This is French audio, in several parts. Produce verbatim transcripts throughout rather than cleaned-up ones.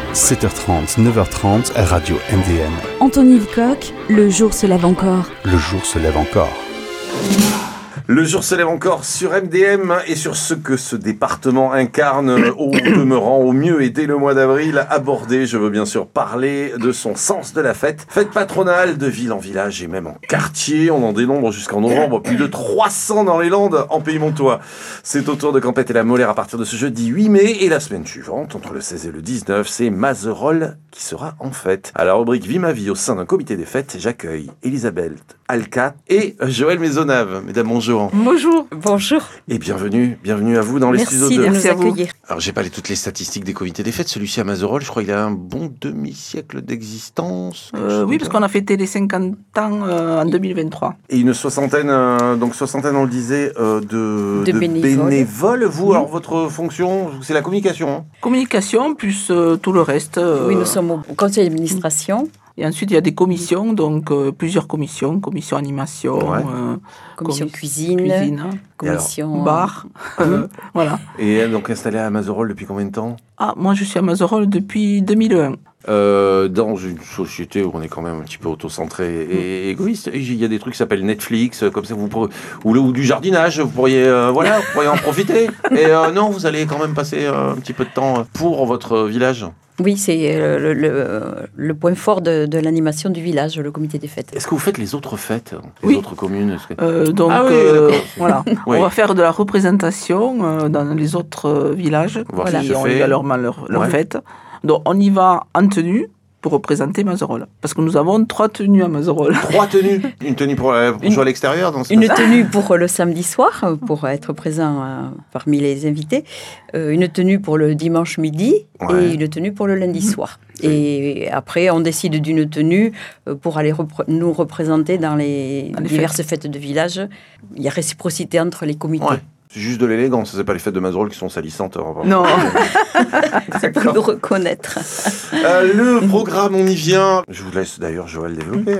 sept heures trente, neuf heures trente, Radio M D M. Anthony Lecoq, le jour se lève encore. Le jour se lève encore. Le jour se lève encore sur M D M et sur ce que ce département incarne au demeurant au mieux et dès le mois d'avril abordé. Je veux bien sûr parler de son sens de la fête. Fête patronale de ville en village et même en quartier. On en dénombre jusqu'en novembre plus de trois cents dans les Landes en Pays Montois. C'est au tour de Campette et la Molaire à partir de ce jeudi huit mai et la semaine suivante, entre le seize et le dix-neuf, c'est Mazerolles qui sera en fête. À la rubrique Vie ma vie au sein d'un comité des fêtes, j'accueille Elisabeth Alcat et Joël Maisonnave. Mesdames, bonjour. Bonjour. Bonjour. Et bienvenue, bienvenue à vous dans les Merci studios de... de nous accueillir. Alors, j'ai pas les, toutes les statistiques des comités des fêtes. Celui-ci à Mazerolles, je crois qu'il a un bon demi-siècle d'existence. Euh, oui, parce qu'on a fêté les cinquante ans euh, en deux mille vingt-trois. Et une soixantaine, euh, donc soixantaine, on le disait, euh, de, De de bénévoles. bénévoles. Vous, Oui. alors, votre fonction, c'est la communication, hein. Communication plus euh, tout le reste. euh, Oui, nous sommes au conseil d'administration, Et ensuite, il y a des commissions, donc euh, plusieurs commissions. Commission animation, Ouais. euh, commission commis- cuisine, cuisine, hein, commission bar. euh, voilà. Et donc installé à Mazerolles depuis combien de temps? Ah, moi, je suis à Mazerolles depuis deux mille un. Euh, dans une société où on est quand même un petit peu auto-centré et égoïste, il y a des trucs qui s'appellent Netflix, comme ça, vous pourrez, ou, le- ou du jardinage, vous pourriez, euh, voilà, vous pourriez en profiter. Et euh, non, vous allez quand même passer euh, un petit peu de temps pour votre village. Oui, c'est euh, le, le, le point fort de, de l'animation du village, le comité des fêtes. Est-ce que vous faites les autres fêtes, les Oui. autres communes? Est-ce que- Euh, donc, Ah oui, euh, d'accord. voilà. Oui. On va faire de la représentation euh, dans les autres euh, villages Voir qui ce qui se ont fait. également leur, leur Ouais. fête. Donc, on y va en tenue pour représenter Mazerolles. Parce que nous avons trois tenues à Mazerolles. Trois tenues. Une tenue pour, euh, pour Une- jouer à l'extérieur dans ce Une tenue pour le samedi soir, euh, pour être présent euh, parmi les invités. Euh, une tenue pour le dimanche midi Ouais. et une tenue pour le lundi soir. Et après, on décide d'une tenue euh, pour aller repr- nous représenter dans les, Dans les diverses fêtes. de village. Il y a réciprocité entre les comités. Ouais. C'est juste de l'élégance, c'est pas les fêtes de Mazerolles qui sont salissantes. hein, vraiment. Non. C'est pour le reconnaître. Euh, le programme, on y vient. Je vous laisse d'ailleurs, Joël, développer.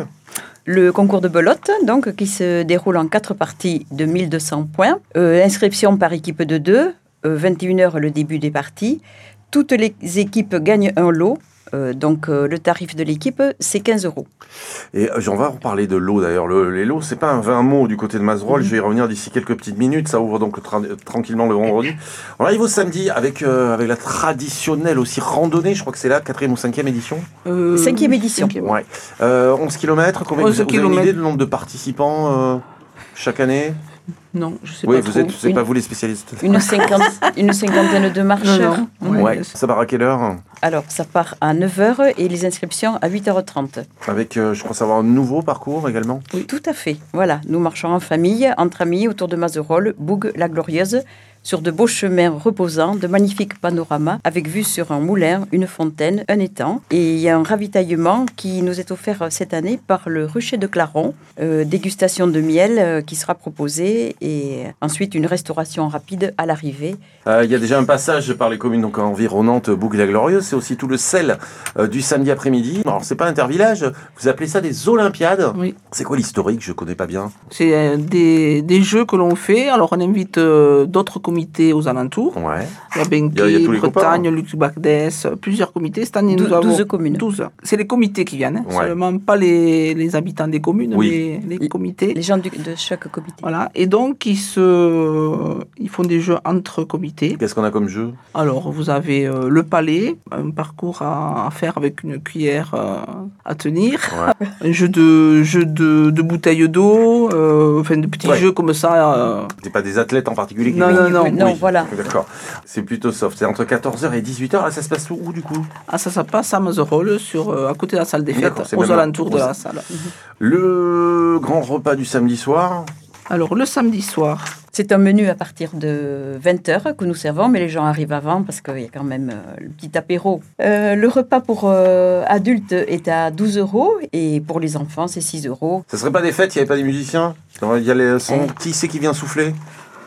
Le concours de belote, donc, qui se déroule en quatre parties de mille deux cents points. Euh, inscription par équipe de deux, euh, vingt et une heures le début des parties. Toutes les équipes gagnent un lot. Euh, donc, euh, le tarif de l'équipe, c'est quinze euros. Et euh, on va reparler de l'eau d'ailleurs. Le, les lots, c'est pas un vingt mots du côté de Mazerolles. Je vais y revenir d'ici quelques petites minutes. Ça ouvre donc tra- tranquillement le vendredi. On arrive au samedi avec, euh, avec la traditionnelle aussi randonnée. Je crois que c'est la quatrième ou cinquième édition. Euh, Cinquième édition. cinquième. Ouais. Euh, onze kilomètres. Combien onze vous, vous avez une kilomètres. idée du nombre de participants euh, chaque année? Non, je sais Oui, pas vous trop. êtes, c'est Une- pas vous les spécialistes. Une, cinquante, une cinquantaine de marcheurs. Non, non. Ouais. Ça part à quelle heure? Alors, ça part à neuf heures et les inscriptions à huit heures trente. Avec, euh, je crois savoir, un nouveau parcours également. Tout à fait. Voilà, nous marchons en famille, entre amis, autour de Mazerolles, Boug, la Glorieuse, sur de beaux chemins reposants, de magnifiques panoramas, avec vue sur un moulin, une fontaine, un étang. Et il y a un ravitaillement qui nous est offert cette année par le Rucher de Claron. Euh, dégustation de miel euh, qui sera proposée et ensuite une restauration rapide à l'arrivée. Euh, Il y a déjà un passage par les communes donc, environnantes, Boug-la-Glorieuse. C'est aussi tout le sel euh, du samedi après-midi. Alors, c'est pas intervillage. Vous appelez ça des Olympiades. Oui. C'est quoi l'historique? Je connais pas bien. C'est euh, des, des jeux que l'on fait. Alors, on invite euh, d'autres comités aux alentours. Ouais. La Il y a- il y a Benquet, tous les Bretagne, copains. Luxe-Bacdès, plusieurs comités. Cette année, Dou- nous avons douze communes. douze. C'est les comités qui viennent, hein. Ouais. Seulement pas les, les habitants des communes, Oui. mais les comités. Les gens du- de chaque comité. Voilà. Et donc, ils, se, ils font des jeux entre comités. Qu'est-ce qu'on a comme jeu? Alors, vous avez euh, le palais, un parcours à, à faire avec une cuillère euh, à tenir, Ouais. un jeu de, jeu de, de bouteilles d'eau, euh, enfin de petits Ouais. jeux comme ça. euh. C'est pas des athlètes en particulier qui Non, viennent? non, non. Non, Oui. voilà. D'accord. C'est plutôt soft. C'est entre quatorze heures et dix-huit heures. Là, ça se passe où du coup? Ah, ça, ça passe à Mazerolles, sur, euh, à côté de la salle des fêtes, D'accord, c'est aux même alentours de aux- la salle. Le grand repas du samedi soir. Alors, le samedi soir, C'est un menu à partir de vingt heures que nous servons, mais les gens arrivent avant parce qu'il y a quand même euh, le petit apéro. Euh, le repas pour euh, adultes est à douze euros et pour les enfants, c'est six euros. Ça serait pas des fêtes, il n'y avait pas des musiciens? Il y a les, son, Eh. Qui c'est qui vient souffler?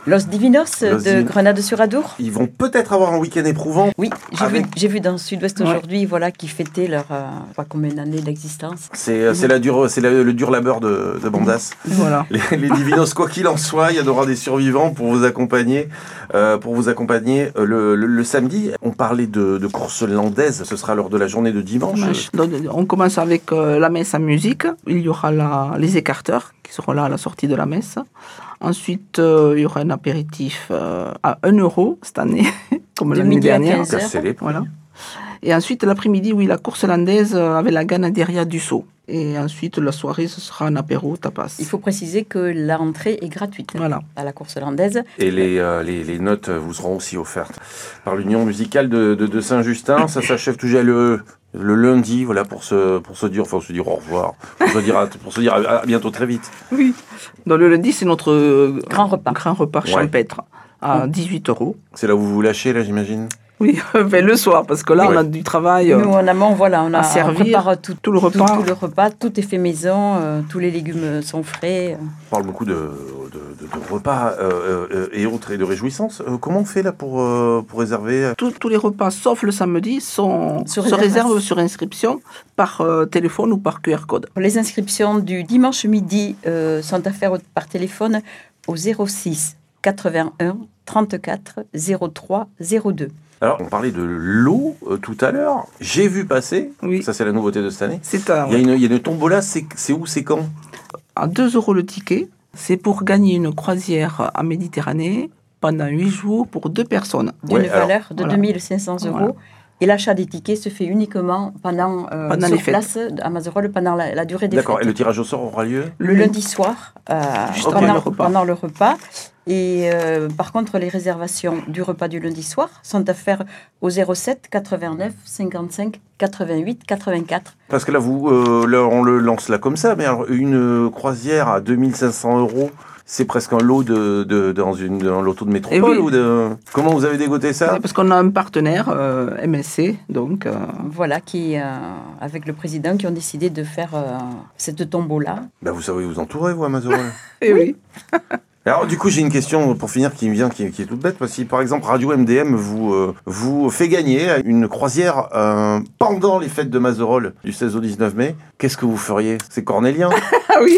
Los Divinos Los de Divin- Grenade-sur-Adour. Ils vont peut-être avoir un week-end éprouvant. Oui, j'ai Avec- vu, j'ai vu dans Sud-Ouest Ouais. aujourd'hui, voilà, qui fêtaient leur, euh, je sais pas combien d'années d'existence. C'est, c'est, la dure, c'est la- le dur labeur de, de Bandas. Voilà. Les, les Divinos, quoi qu'il en soit, il y en aura des survivants pour vous accompagner, euh, pour vous accompagner euh, le, le, le samedi. On parlait de, de course landaise, ce sera lors de la journée de dimanche. Dimanche. Donc, on commence avec euh, la messe en musique. Il y aura la- les écarteurs qui seront là à la sortie de la messe. Ensuite, euh, il y aura un apéritif euh, à un euro cette année, comme De l'année midi à dernière. quinze heures. Cassez les prix. Voilà. Et ensuite, l'après-midi, oui, la course landaise euh, avec la ganaderia du Sceau. Et ensuite, la soirée, ce sera un apéro tapas. Il faut préciser que l'entrée est gratuite Voilà. à la course landaise. Et les, euh, les, les notes vous seront aussi offertes par l'Union musicale de, de, de Saint-Justin. Ça s'achève toujours le, le lundi, voilà, pour se, pour se dire, enfin, se dire au revoir, pour se dire à, pour se dire à, à bientôt très vite. Oui. Dans le lundi, c'est notre euh, Grand repas. grand repas Ouais. champêtre à dix-huit euros. C'est là où vous vous lâchez, là, j'imagine. Oui, ben, le soir, parce que là, Ouais. on a du travail. euh, Nous, en amont, voilà, on, a, à on servir prépare tout, tout le tout, repas. tout le repas, tout est fait maison, euh, tous les légumes sont frais. On parle beaucoup de, de, de, de repas euh, euh, et autres et de réjouissances. Euh, comment on fait là pour, euh, pour réserver? Tous, tous les repas, sauf le samedi, sont, Sur se réservation. réservent sur inscription par euh, téléphone ou par Q R code. Les inscriptions du dimanche midi euh, sont à faire par téléphone au zéro six quatre-vingt-un trente-quatre zéro trois zéro deux. Alors, on parlait de l'eau euh, tout à l'heure. J'ai vu passer, Oui. ça c'est la nouveauté de cette année. C'est à, Il y a une, il y a une tombola, c'est, c'est où, c'est quand? à deux euros le ticket. C'est pour gagner une croisière en Méditerranée pendant huit jours pour deux personnes. D'une Ouais, alors, valeur de voilà. deux mille cinq cents euros. Voilà. Et l'achat des tickets se fait uniquement pendant, euh, Pendant sur les fêtes. place à Mazerolles pendant la, la durée des D'accord, et fêtes. le tirage au sort aura lieu? Le lundi soir, euh, Juste pendant, avant le repas. pendant le repas. Et euh, par contre, les réservations du repas du lundi soir sont à faire au zéro sept quatre-vingt-neuf cinquante-cinq quatre-vingt-huit quatre-vingt-quatre. Parce que là, vous, euh, là, on le lance là comme ça, mais alors, une euh, croisière à deux mille cinq cents euros, c'est presque un lot de, de, dans, une, dans l'auto de métropole Eh oui. ou de... Comment vous avez dégoté ça? Parce qu'on a un partenaire, euh, M S C, donc euh, Voilà, qui, euh, avec le président, qui ont décidé de faire euh, cette tombola. Bah, vous savez vous entourer, vous, à Mazerolles. eh oui. Alors, du coup, j'ai une question pour finir qui me vient, qui, qui est toute bête. Parce que si, par exemple, Radio M D M vous, euh, vous fait gagner une croisière euh, pendant les fêtes de Mazerolles du seize au dix-neuf mai, qu'est-ce que vous feriez? C'est cornélien? Ah oui.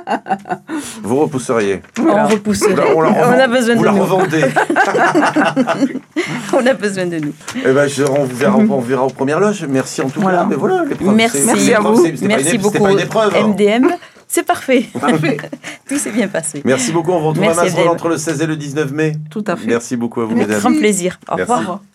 Vous repousseriez? On repousserait. Là, on, la On revend- a besoin vous de la nous. revendez. On a besoin de nous. Eh ben, je, on, vous verra, on verra aux premières loges. Merci en tout Voilà. cas. Mais voilà, l'épreuve, Merci. c'est- Merci à l'épreuve, vous. c'est- c'était pas Merci une- c'était beaucoup, pas une épreuve. M D M. C'est parfait. Parfait. Tout s'est bien passé. Merci beaucoup. On vous retrouve Merci, à Mazerolles Dave. entre le seize et le dix-neuf mai. Tout à fait. Merci beaucoup à vous, Avec mesdames. grand plaisir. Au Merci. revoir.